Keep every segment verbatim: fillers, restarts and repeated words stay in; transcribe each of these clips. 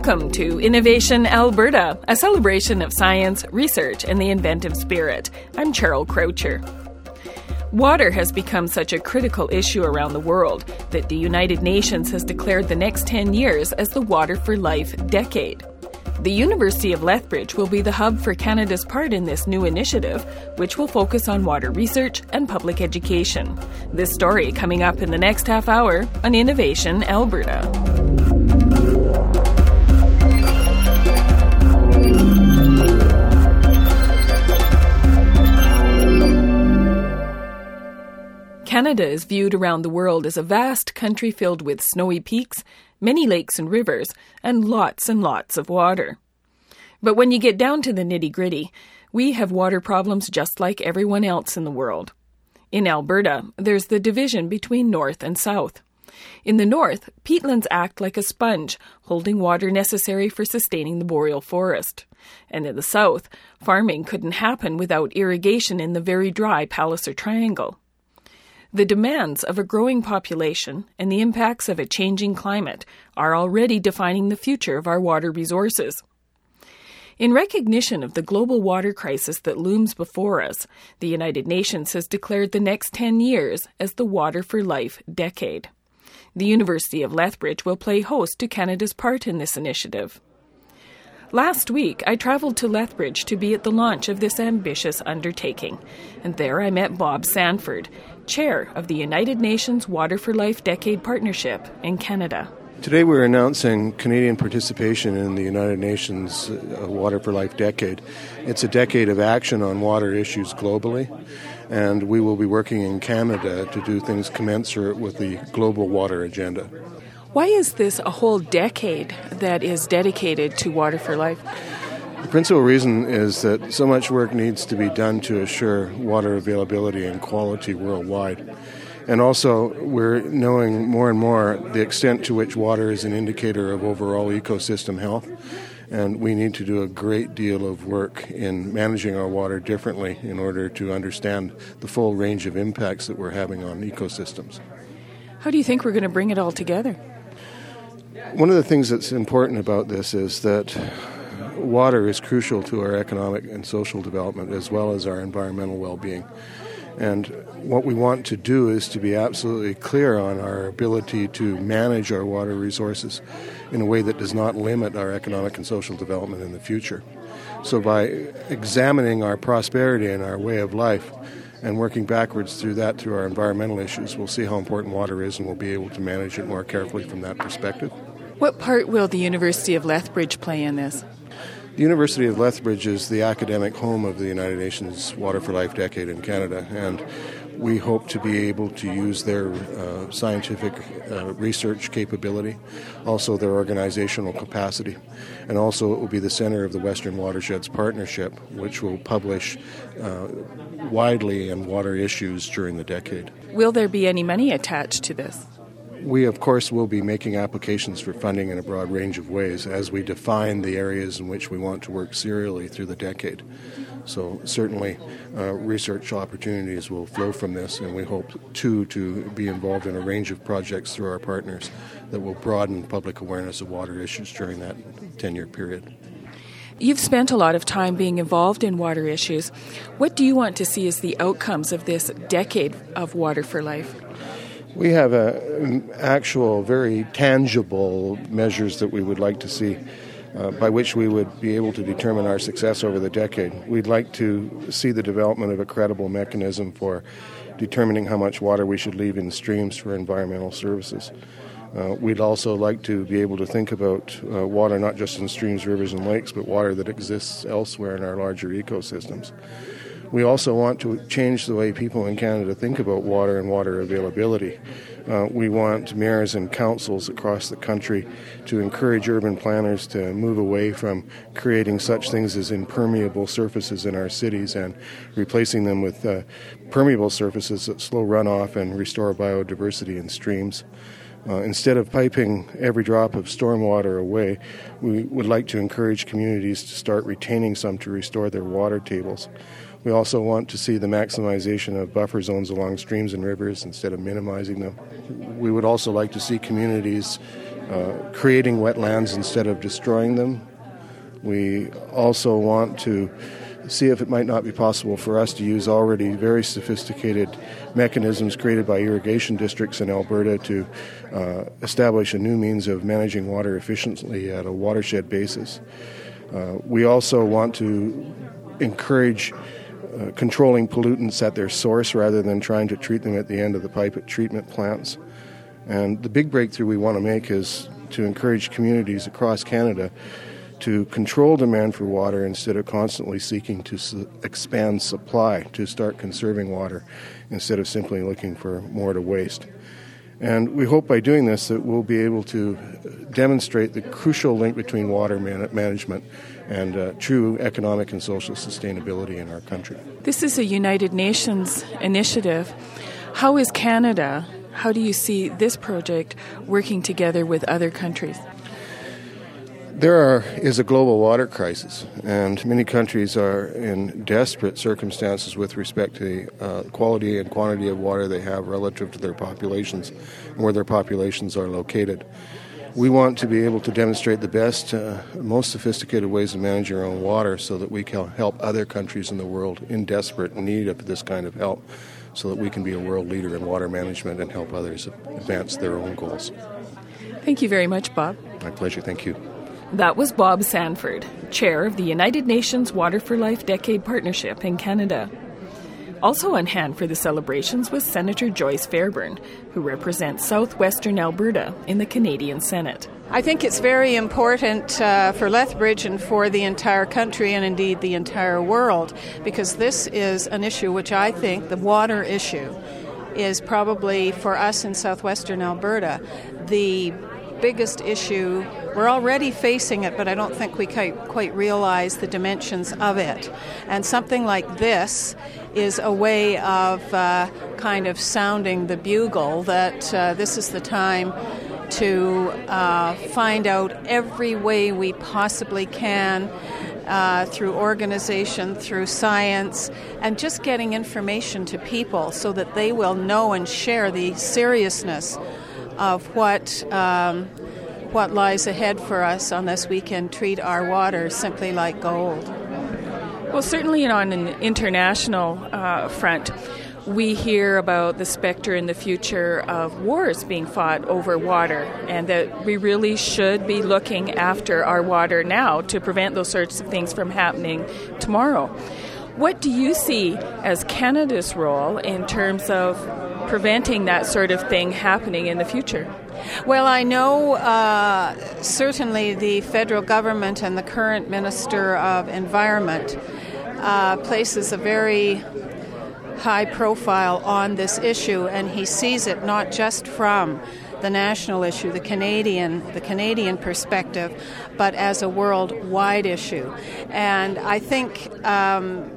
Welcome to Innovation Alberta, a celebration of science, research, and the inventive spirit. I'm Cheryl Croucher. Water has become such a critical issue around the world that the United Nations has declared the next ten years as the Water for Life decade. The University of Lethbridge will be the hub for Canada's part in this new initiative, which will focus on water research and public education. This story coming up in the next half hour on Innovation Alberta. Canada is viewed around the world as a vast country filled with snowy peaks, many lakes and rivers, and lots and lots of water. But when you get down to the nitty-gritty, we have water problems just like everyone else in the world. In Alberta, there's the division between north and south. In the north, peatlands act like a sponge, holding water necessary for sustaining the boreal forest. And in the south, farming couldn't happen without irrigation in the very dry Palliser Triangle. The demands of a growing population and the impacts of a changing climate are already defining the future of our water resources. In recognition of the global water crisis that looms before us, the United Nations has declared the next ten years as the Water for Life decade. The University of Lethbridge will play host to Canada's part in this initiative. Last week, I travelled to Lethbridge to be at the launch of this ambitious undertaking, and there I met Bob Sanford, chair of the United Nations Water for Life Decade Partnership in Canada. Today we're announcing Canadian participation in the United Nations Water for Life Decade. It's a decade of action on water issues globally, and we will be working in Canada to do things commensurate with the global water agenda. Why is this a whole decade that is dedicated to Water for Life? The principal reason is that so much work needs to be done to assure water availability and quality worldwide. And also, we're knowing more and more the extent to which water is an indicator of overall ecosystem health. And we need to do a great deal of work in managing our water differently in order to understand the full range of impacts that we're having on ecosystems. How do you think we're going to bring it all together? One of the things that's important about this is that water is crucial to our economic and social development as well as our environmental well-being. And what we want to do is to be absolutely clear on our ability to manage our water resources in a way that does not limit our economic and social development in the future. So by examining our prosperity and our way of life and working backwards through that, through our environmental issues, we'll see how important water is and we'll be able to manage it more carefully from that perspective. What part will the University of Lethbridge play in this? The University of Lethbridge is the academic home of the United Nations Water for Life Decade in Canada, and we hope to be able to use their uh, scientific uh, research capability, also their organizational capacity, and also it will be the center of the Western Watersheds Partnership, which will publish uh, widely on water issues during the decade. Will there be any money attached to this? We, of course, will be making applications for funding in a broad range of ways as we define the areas in which we want to work serially through the decade. So certainly uh, research opportunities will flow from this, and we hope, too, to be involved in a range of projects through our partners that will broaden public awareness of water issues during that ten-year period. You've spent a lot of time being involved in water issues. What do you want to see as the outcomes of this decade of Water for Life? We have a, actual, very tangible measures that we would like to see uh, by which we would be able to determine our success over the decade. We'd like to see the development of a credible mechanism for determining how much water we should leave in streams for environmental services. Uh, we'd also like to be able to think about uh, water not just in streams, rivers, and lakes, but water that exists elsewhere in our larger ecosystems. We also want to change the way people in Canada think about water and water availability. Uh, we want mayors and councils across the country to encourage urban planners to move away from creating such things as impermeable surfaces in our cities and replacing them with uh, permeable surfaces that slow runoff and restore biodiversity in streams. Uh, instead of piping every drop of stormwater away, we would like to encourage communities to start retaining some to restore their water tables. We also want to see the maximization of buffer zones along streams and rivers instead of minimizing them. We would also like to see communities uh, creating wetlands instead of destroying them. We also want to see if it might not be possible for us to use already very sophisticated mechanisms created by irrigation districts in Alberta to uh, establish a new means of managing water efficiently at a watershed basis. Uh, we also want to encourage uh, controlling pollutants at their source rather than trying to treat them at the end of the pipe at treatment plants. And the big breakthrough we want to make is to encourage communities across Canada to control demand for water instead of constantly seeking to su- expand supply, to start conserving water instead of simply looking for more to waste. And we hope by doing this that we'll be able to demonstrate the crucial link between water man- management and uh, true economic and social sustainability in our country. This is a United Nations initiative. How is Canada, how do you see this project working together with other countries? There are, is a global water crisis, and many countries are in desperate circumstances with respect to the uh, quality and quantity of water they have relative to their populations and where their populations are located. We want to be able to demonstrate the best, uh, most sophisticated ways of managing our own water so that we can help other countries in the world in desperate need of this kind of help, so that we can be a world leader in water management and help others advance their own goals. Thank you very much, Bob. My pleasure. Thank you. That was Bob Sanford, chair of the United Nations Water for Life Decade Partnership in Canada. Also on hand for the celebrations was Senator Joyce Fairburn, who represents southwestern Alberta in the Canadian Senate. I think it's very important uh, for Lethbridge and for the entire country and indeed the entire world, because this is an issue which I think, the water issue, is probably for us in southwestern Alberta the biggest issue. We're already facing it, but I don't think we quite, quite realize the dimensions of it. And something like this is a way of uh, kind of sounding the bugle that uh, this is the time to uh, find out every way we possibly can uh, through organization, through science, and just getting information to people so that they will know and share the seriousness of what um, what lies ahead for us unless we can treat our water simply like gold. Well, certainly on an international uh, front, we hear about the specter in the future of wars being fought over water, and that we really should be looking after our water now to prevent those sorts of things from happening tomorrow. What do you see as Canada's role in terms of preventing that sort of thing happening in the future? Well, I know uh, certainly the federal government and the current Minister of Environment uh, places a very high profile on this issue, and he sees it not just from the national issue, the Canadian, the Canadian perspective, but as a worldwide issue. And I think um,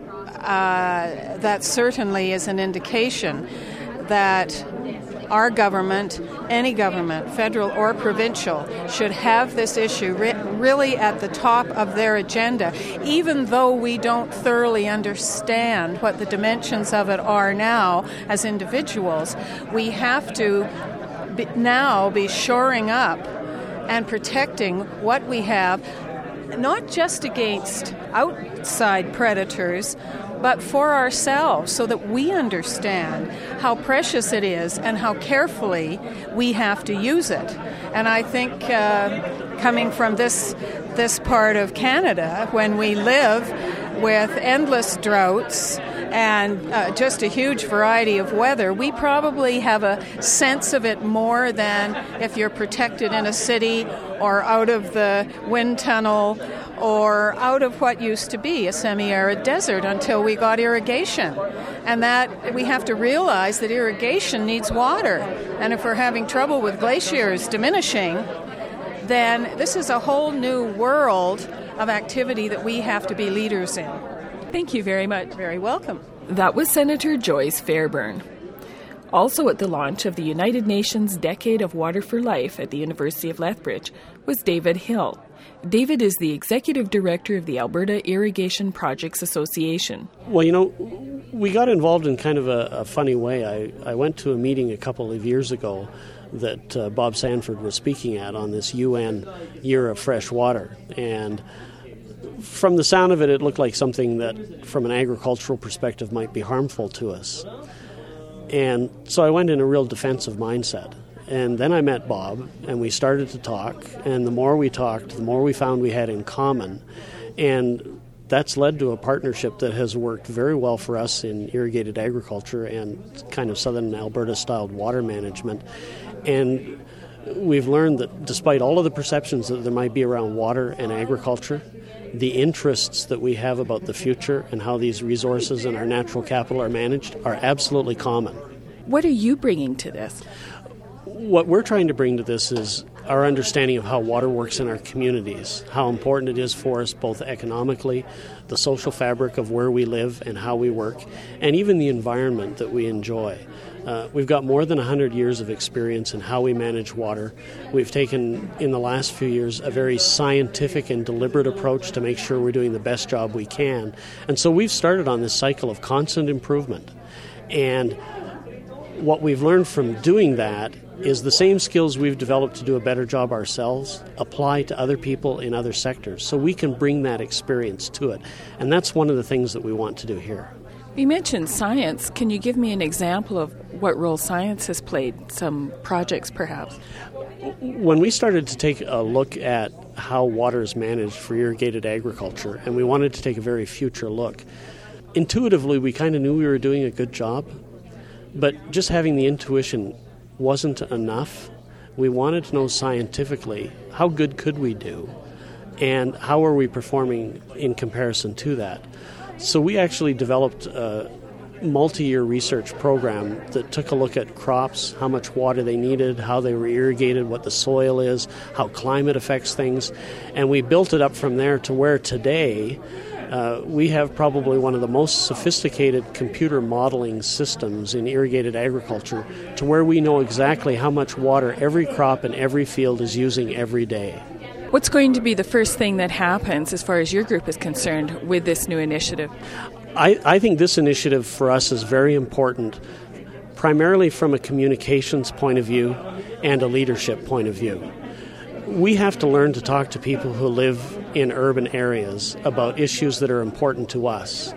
uh, that certainly is an indication that our government, any government, federal or provincial, should have this issue re- really at the top of their agenda, even though we don't thoroughly understand what the dimensions of it are now as individuals. We have to be, now be shoring up and protecting what we have, not just against outside predators, but for ourselves, so that we understand how precious it is and how carefully we have to use it. And I think uh, coming from this this part of Canada, when we live with endless droughts and uh, just a huge variety of weather, we probably have a sense of it more than if you're protected in a city or out of the wind tunnel or out of what used to be a semi-arid desert until we got irrigation. And that we have to realize that irrigation needs water. And if we're having trouble with glaciers diminishing, then this is a whole new world of activity that we have to be leaders in. Thank you very much. Very welcome. That was Senator Joyce Fairburn. Also at the launch of the United Nations Decade of Water for Life at the University of Lethbridge was David Hill. David is the Executive Director of the Alberta Irrigation Projects Association. Well, you know, we got involved in kind of a, a funny way. I, I went to a meeting a couple of years ago that uh, Bob Sanford was speaking at on this U N Year of Fresh Water. And from the sound of it, it looked like something that, from an agricultural perspective, might be harmful to us. And so I went in a real defensive mindset. And then I met Bob, and we started to talk. And the more we talked, the more we found we had in common. And that's led to a partnership that has worked very well for us in irrigated agriculture and kind of southern Alberta-styled water management. And we've learned that despite all of the perceptions that there might be around water and agriculture, the interests that we have about the future and how these resources and our natural capital are managed are absolutely common. What are you bringing to this? What we're trying to bring to this is our understanding of how water works in our communities, how important it is for us both economically, the social fabric of where we live and how we work, and even the environment that we enjoy. Uh, we've got more than one hundred years of experience in how we manage water. We've taken, in the last few years, a very scientific and deliberate approach to make sure we're doing the best job we can. And so we've started on this cycle of constant improvement. And what we've learned from doing that is the same skills we've developed to do a better job ourselves apply to other people in other sectors, so we can bring that experience to it. And that's one of the things that we want to do here. You mentioned science. Can you give me an example of what role science has played, some projects perhaps? When we started to take a look at how water is managed for irrigated agriculture, and we wanted to take a very future look, intuitively we kind of knew we were doing a good job, but just having the intuition wasn't enough. We wanted to know scientifically how good could we do and how are we performing in comparison to that. So we actually developed a multi-year research program that took a look at crops, how much water they needed, how they were irrigated, what the soil is, how climate affects things, and we built it up from there to where today Uh, we have probably one of the most sophisticated computer modeling systems in irrigated agriculture to where we know exactly how much water every crop and every field is using every day. What's going to be the first thing that happens as far as your group is concerned with this new initiative? I, I think this initiative for us is very important, primarily from a communications point of view and a leadership point of view. We have to learn to talk to people who live in urban areas about issues that are important to us.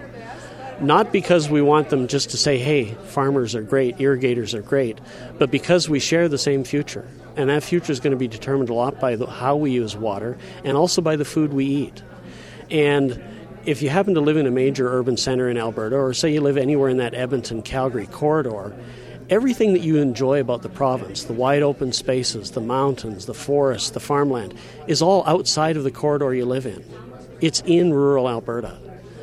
Not because we want them just to say, hey, farmers are great, irrigators are great, but because we share the same future. And that future is going to be determined a lot by the, how we use water and also by the food we eat. And if you happen to live in a major urban center in Alberta, or say you live anywhere in that Edmonton-Calgary corridor, everything that you enjoy about the province, the wide open spaces, the mountains, the forests, the farmland, is all outside of the corridor you live in. It's in rural Alberta.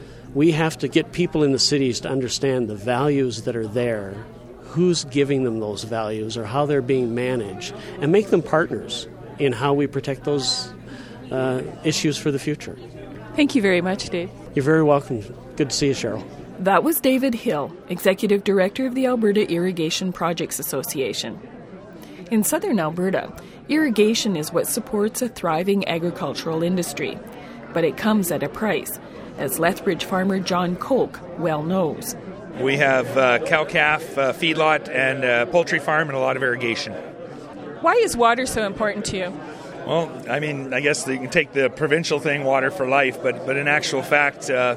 We have to get people in the cities to understand the values that are there, who's giving them those values or how they're being managed, and make them partners in how we protect those uh, issues for the future. Thank you very much, Dave. You're very welcome. Good to see you, Cheryl. That was David Hill, Executive Director of the Alberta Irrigation Projects Association. In southern Alberta, irrigation is what supports a thriving agricultural industry, but it comes at a price, as Lethbridge farmer John Koch well knows. We have uh, cow-calf, uh, feedlot, and uh, poultry farm, and a lot of irrigation. Why is water so important to you? Well, I mean, I guess you can take the provincial thing, water for life, but, but in actual fact, uh,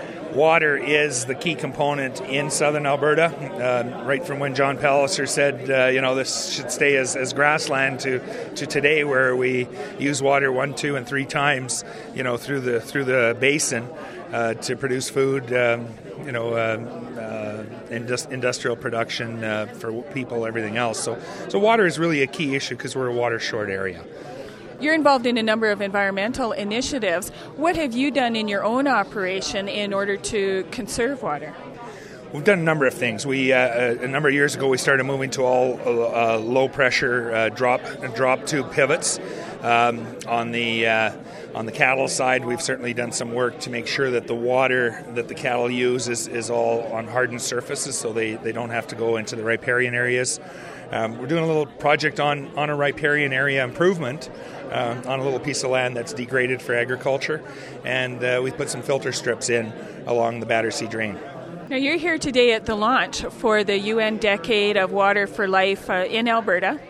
water is the key component in southern Alberta, uh, right from when John Palliser said, uh, you know, this should stay as, as grassland to, to today, where we use water one, two, and three times, you know, through the through the basin uh, to produce food, um, you know, uh, uh, indus- industrial production uh, for people, everything else. So, so water is really a key issue because we're a water short area. You're involved in a number of environmental initiatives. What have you done in your own operation in order to conserve water? We've done a number of things. We uh, a number of years ago we started moving to all uh, low pressure uh, drop drop tube pivots. Um, on the uh, on the cattle side, we've certainly done some work to make sure that the water that the cattle use is, is all on hardened surfaces, so they, they don't have to go into the riparian areas. Um, we're doing a little project on, on a riparian area improvement uh, on a little piece of land that's degraded for agriculture, and uh, we put some filter strips in along the Battersea Drain. Now, you're here today at the launch for the U N Decade of Water for Life uh, in Alberta.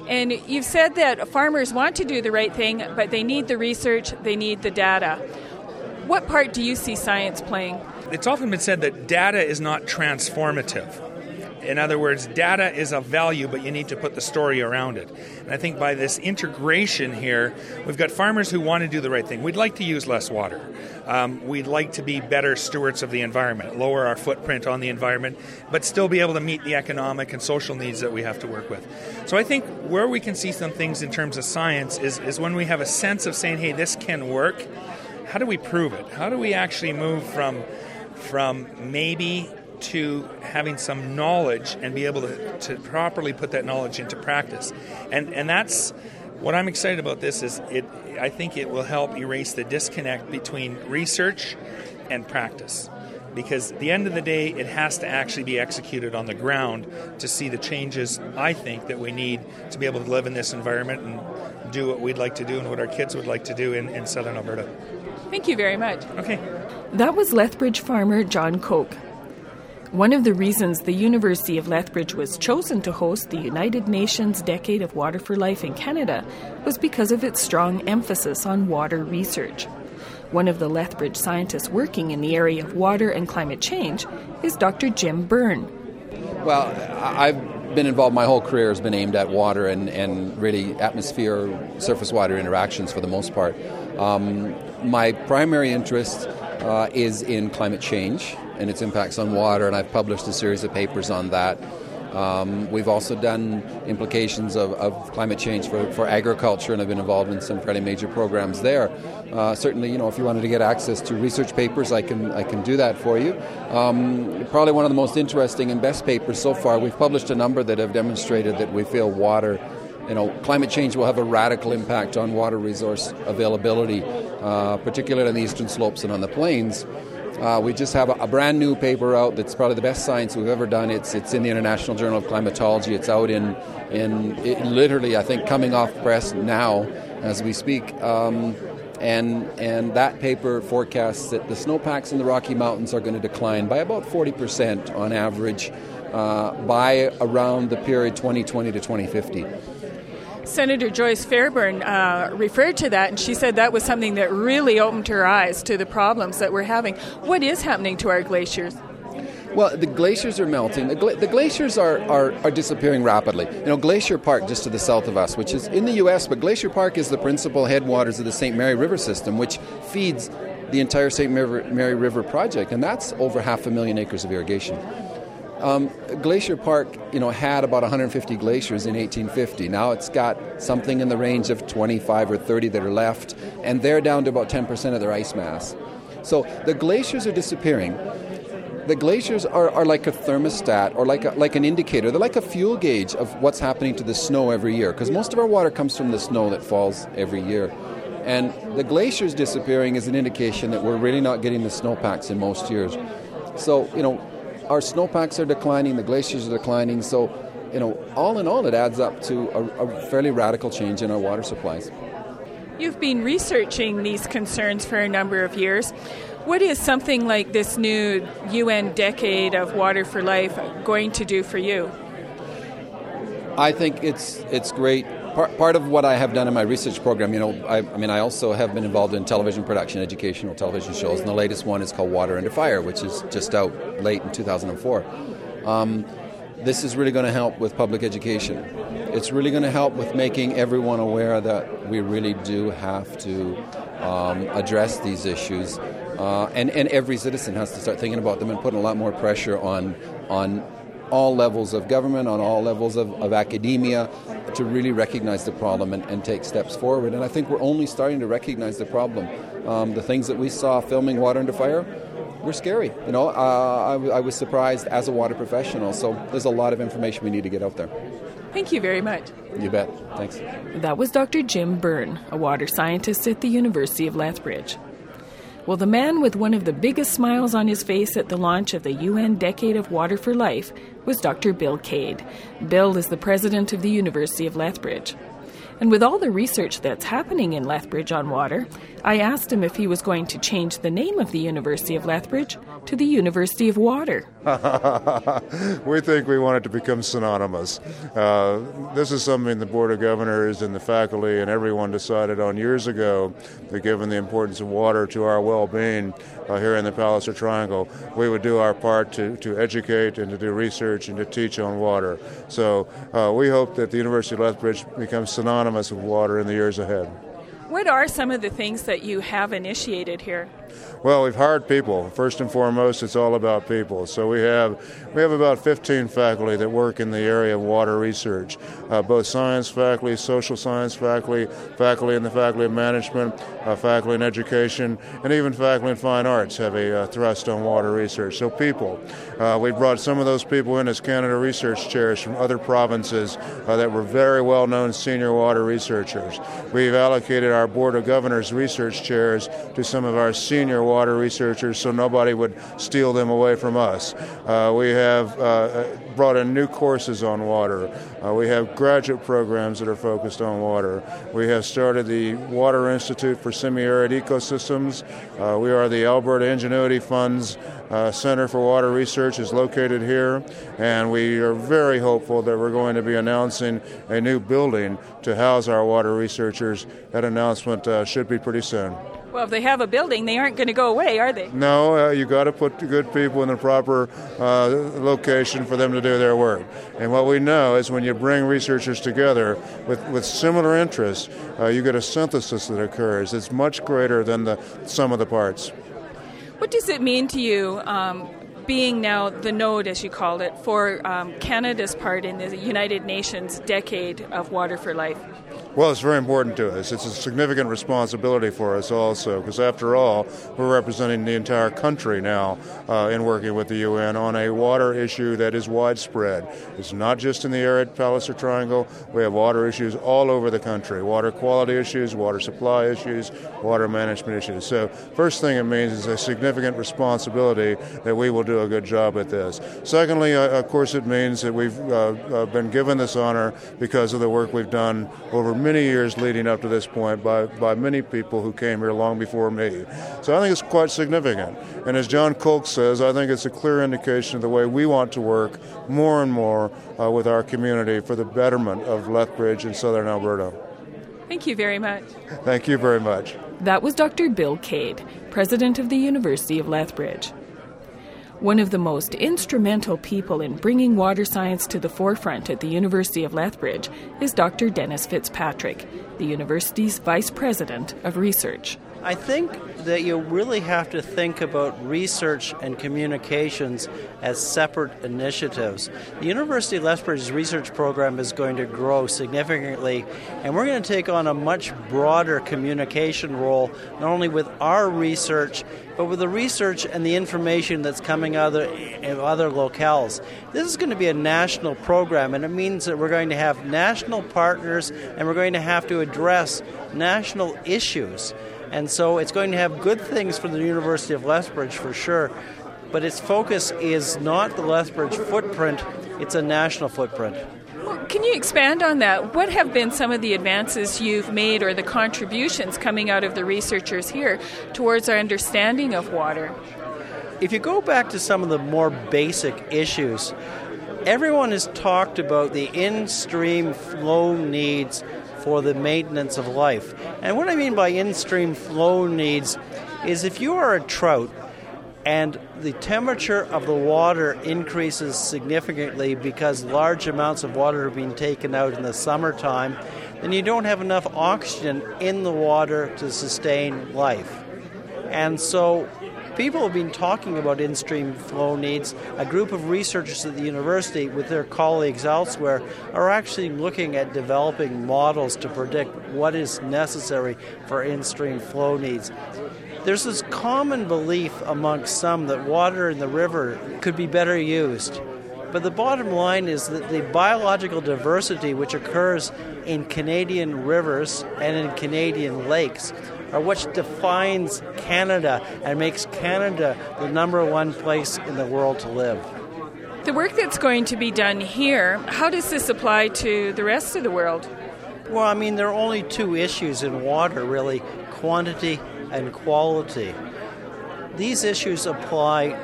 And you've said that farmers want to do the right thing, but they need the research, they need the data. What part do you see science playing? It's often been said that data is not transformative. In other words, data is of value, but you need to put the story around it. And I think by this integration here, we've got farmers who want to do the right thing. We'd like to use less water. Um, we'd like to be better stewards of the environment, lower our footprint on the environment, but still be able to meet the economic and social needs that we have to work with. So I think where we can see some things in terms of science is, is when we have a sense of saying, hey, this can work. How do we prove it? How do we actually move from, from maybe to having some knowledge and be able to, to properly put that knowledge into practice? And and that's what I'm excited about this is it I think it will help erase the disconnect between research and practice. Because at the end of the day, it has to actually be executed on the ground to see the changes, I think, that we need to be able to live in this environment and do what we'd like to do and what our kids would like to do in, in southern Alberta. Thank you very much. Okay. That was Lethbridge farmer John Koch. One of the reasons the University of Lethbridge was chosen to host the United Nations Decade of Water for Life in Canada was because of its strong emphasis on water research. One of the Lethbridge scientists working in the area of water and climate change is Doctor Jim Byrne. Well, I've been involved, my whole career has been aimed at water and, and really atmosphere, surface water interactions for the most part. Um, my primary interest uh, is in climate change and its impacts on water, and I've published a series of papers on that. Um, we've also done implications of, of climate change for, for agriculture, and I've been involved in some fairly major programs there. Uh, certainly, you know, if you wanted to get access to research papers, I can I can do that for you. Um, probably one of the most interesting and best papers so far. We've published a number that have demonstrated that we feel water, you know, climate change will have a radical impact on water resource availability, uh, particularly on the eastern slopes and on the plains. Uh, we just have a, a brand new paper out that's probably the best science we've ever done. It's it's in the International Journal of Climatology. It's out in in it literally, I think, coming off press now as we speak. Um, and and that paper forecasts that the snowpacks in the Rocky Mountains are going to decline by about forty percent on average uh, by around the period twenty twenty to twenty fifty. Senator Joyce Fairburn uh, referred to that, and she said that was something that really opened her eyes to the problems that we're having. What is happening to our glaciers? Well, the glaciers are melting. The, gla- the glaciers are, are, are disappearing rapidly. You know, Glacier Park, just to the south of us, which is in the U S, but Glacier Park is the principal headwaters of the Saint Mary River system, which feeds the entire Saint Mary River project, and that's over half a million acres of irrigation. Um, Glacier Park, you know, had about one hundred fifty glaciers in eighteen fifty. Now it's got something in the range of twenty-five or thirty that are left, and they're down to about ten percent of their ice mass. So the glaciers are disappearing. The glaciers are, are like a thermostat or like a, like an indicator. They're like a fuel gauge of what's happening to the snow every year, because most of our water comes from the snow that falls every year. And the glaciers disappearing is an indication that we're really not getting the snowpacks in most years. So, you know, our snowpacks are declining, the glaciers are declining, so, you know, all in all, it adds up to a, a fairly radical change in our water supplies. You've been researching these concerns for a number of years. What is something like this new U N Decade of Water for Life going to do for you? I think it's it's great. Part, part of what I have done in my research program, you know, I, I mean, I also have been involved in television production, educational television shows, and the latest one is called Water Under Fire, which is just out late in two thousand four. Um, this is really going to help with public education. It's really going to help with making everyone aware that we really do have to um, address these issues, uh, and, and every citizen has to start thinking about them and putting a lot more pressure on on all levels of government, on all levels of, of academia, to really recognize the problem and, and take steps forward. And I think we're only starting to recognize the problem. Um, the things that we saw filming Water Under Fire were scary. You know, uh, I, I was surprised as a water professional. So there's a lot of information we need to get out there. Thank you very much. You bet. Thanks. That was Doctor Jim Byrne, a water scientist at the University of Lethbridge. Well, the man with one of the biggest smiles on his face at the launch of the U N Decade of Water for Life was Doctor Bill Cade. Bill is the president of the University of Lethbridge. And with all the research that's happening in Lethbridge on water, I asked him if he was going to change the name of the University of Lethbridge to the University of Water. We think we want it to become synonymous. Uh, this is something the Board of Governors and the faculty and everyone decided on years ago that given the importance of water to our well-being uh, here in the Palliser Triangle, we would do our part to, to educate and to do research and to teach on water. So uh, we hope that the University of Lethbridge becomes synonymous with water in the years ahead. What are some of the things that you have initiated here? Well, we've hired people. First and foremost, it's all about people. So we have we have about fifteen faculty that work in the area of water research, uh, both science faculty, social science faculty, faculty in the faculty of management, uh, faculty in education, and even faculty in fine arts have a uh, thrust on water research. So people. Uh, we brought some of those people in as Canada Research Chairs from other provinces uh, that were very well-known senior water researchers. We've allocated our Board of Governors research chairs to some of our senior water researchers so nobody would steal them away from us. Uh, we have uh, brought in new courses on water. Uh, we have graduate programs that are focused on water. We have started the Water Institute for Semi-Arid Ecosystems. Uh, we are the Alberta Ingenuity Fund's uh, Center for Water Research is located here, and we are very hopeful that we're going to be announcing a new building to house our water researchers. That announcement uh, should be pretty soon. Well, if they have a building, they aren't going to go away, are they? No, uh, you got to put good people in the proper uh, location for them to do their work. And what we know is when you bring researchers together with, with similar interests, uh, you get a synthesis that occurs. It's much greater than the sum of the parts. What does it mean to you, um, being now the node, as you called it, for um, Canada's part in the United Nations Decade of Water for Life? Well, it's very important to us. It's a significant responsibility for us also, because after all, we're representing the entire country now uh, in working with the U N on a water issue that is widespread. It's not just in the arid Palliser Triangle. We have water issues all over the country, water quality issues, water supply issues, water management issues. So first thing it means is a significant responsibility that we will do a good job at this. Secondly, uh, of course, it means that we've uh, uh, been given this honor because of the work we've done over many years leading up to this point by, by many people who came here long before me. So I think it's quite significant. And as John Kolk says, I think it's a clear indication of the way we want to work more and more uh, with our community for the betterment of Lethbridge and southern Alberta. Thank you very much. Thank you very much. That was Doctor Bill Cade, president of the University of Lethbridge. One of the most instrumental people in bringing water science to the forefront at the University of Lethbridge is Doctor Dennis Fitzpatrick, the university's Vice President of Research. I think that you really have to think about research and communications as separate initiatives. The University of Lethbridge's research program is going to grow significantly, and we're going to take on a much broader communication role, not only with our research, but with the research and the information that's coming out of other locales. This is going to be a national program, and it means that we're going to have national partners, and we're going to have to address national issues. And so it's going to have good things for the University of Lethbridge for sure, but its focus is not the Lethbridge footprint, it's a national footprint. Well, can you expand on that? What have been some of the advances you've made or the contributions coming out of the researchers here towards our understanding of water? If you go back to some of the more basic issues, everyone has talked about the in-stream flow needs for the maintenance of life. And what I mean by in-stream flow needs is if you are a trout and the temperature of the water increases significantly because large amounts of water are being taken out in the summertime, then you don't have enough oxygen in the water to sustain life. And so people have been talking about in-stream flow needs. A group of researchers at the university with their colleagues elsewhere are actually looking at developing models to predict what is necessary for in-stream flow needs. There's this common belief amongst some that water in the river could be better used. But the bottom line is that the biological diversity which occurs in Canadian rivers and in Canadian lakes are what defines Canada and makes Canada the number one place in the world to live. The work that's going to be done here, how does this apply to the rest of the world? Well, I mean, there are only two issues in water, really, quantity and quality. These issues apply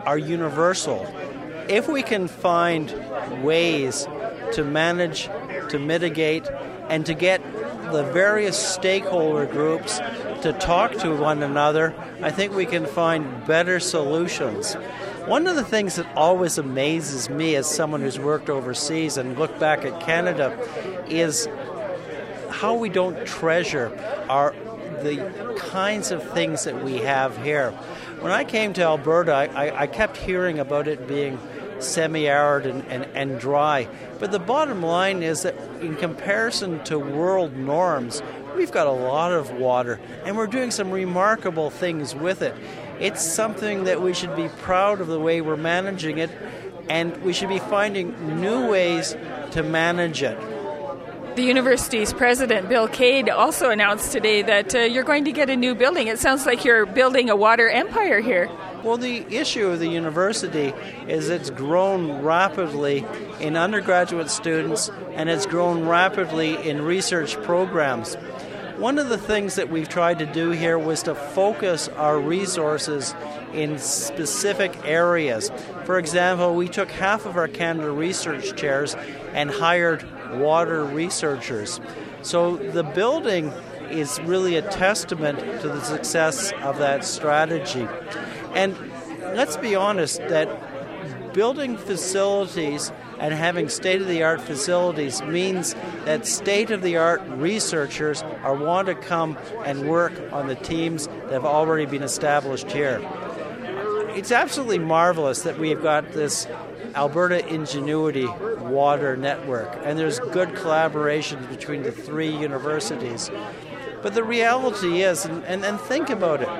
are universal. If we can find ways to manage, to mitigate, and to get the various stakeholder groups to talk to one another, I think we can find better solutions. One of the things that always amazes me as someone who's worked overseas and look back at Canada is how we don't treasure our the kinds of things that we have here. When I came to Alberta, I, I kept hearing about it being semi-arid and, and, and dry. But the bottom line is that in comparison to world norms, we've got a lot of water, and we're doing some remarkable things with it. It's something that we should be proud of the way we're managing it, and we should be finding new ways to manage it. The university's president, Bill Cade, also announced today that uh, you're going to get a new building. It sounds like you're building a water empire here. Well, the issue of the university is it's grown rapidly in undergraduate students, and it's grown rapidly in research programs. One of the things that we've tried to do here was to focus our resources in specific areas. For example, we took half of our Canada Research chairs and hired water researchers. So the building is really a testament to the success of that strategy. And let's be honest that building facilities and having state-of-the-art facilities means that state-of-the-art researchers are want to come and work on the teams that have already been established here. It's absolutely marvelous that we've got this Alberta Ingenuity Water Network, and there's good collaboration between the three universities. But the reality is, and, and, and think about it,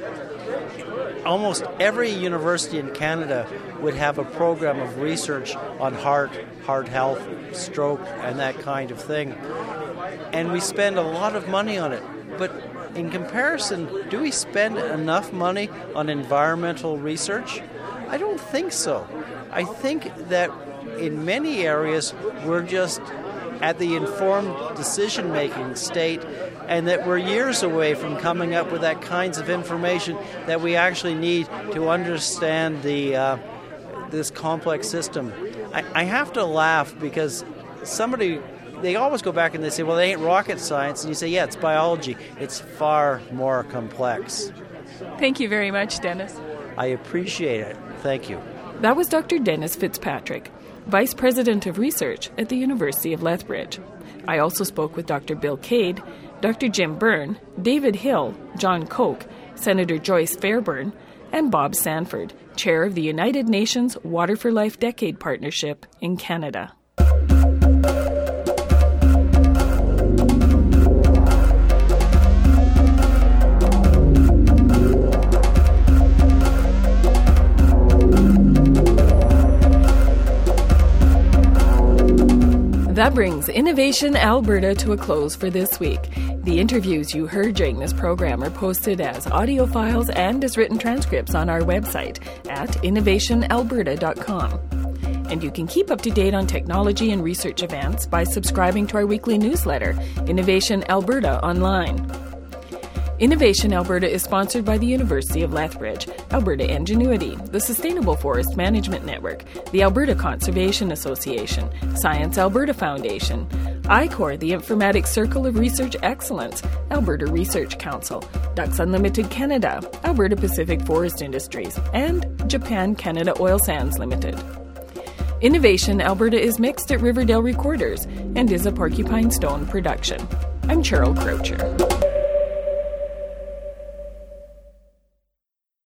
almost every university in Canada would have a program of research on heart, heart health, stroke, and that kind of thing. And we spend a lot of money on it. But in comparison, do we spend enough money on environmental research? I don't think so. I think that in many areas we're just at the informed decision-making state, and that we're years away from coming up with that kinds of information that we actually need to understand the uh, this complex system. I, I have to laugh because somebody, they always go back and they say, well, it ain't rocket science. And you say, yeah, it's biology. It's far more complex. Thank you very much, Dennis. I appreciate it. Thank you. That was Doctor Dennis Fitzpatrick, Vice President of Research at the University of Lethbridge. I also spoke with Doctor Bill Cade, Doctor Jim Byrne, David Hill, John Koch, Senator Joyce Fairburn, and Bob Sanford, Chair of the United Nations Water for Life Decade Partnership in Canada. That brings Innovation Alberta to a close for this week. The interviews you heard during this program are posted as audio files and as written transcripts on our website at innovation alberta dot com. And you can keep up to date on technology and research events by subscribing to our weekly newsletter, Innovation Alberta Online. Innovation Alberta is sponsored by the University of Lethbridge, Alberta Ingenuity, the Sustainable Forest Management Network, the Alberta Conservation Association, Science Alberta Foundation, I C O R, the Informatics Circle of Research Excellence, Alberta Research Council, Ducks Unlimited Canada, Alberta Pacific Forest Industries, and Japan Canada Oil Sands Limited. Innovation Alberta is mixed at Riverdale Recorders and is a Porcupine Stone production. I'm Cheryl Croucher.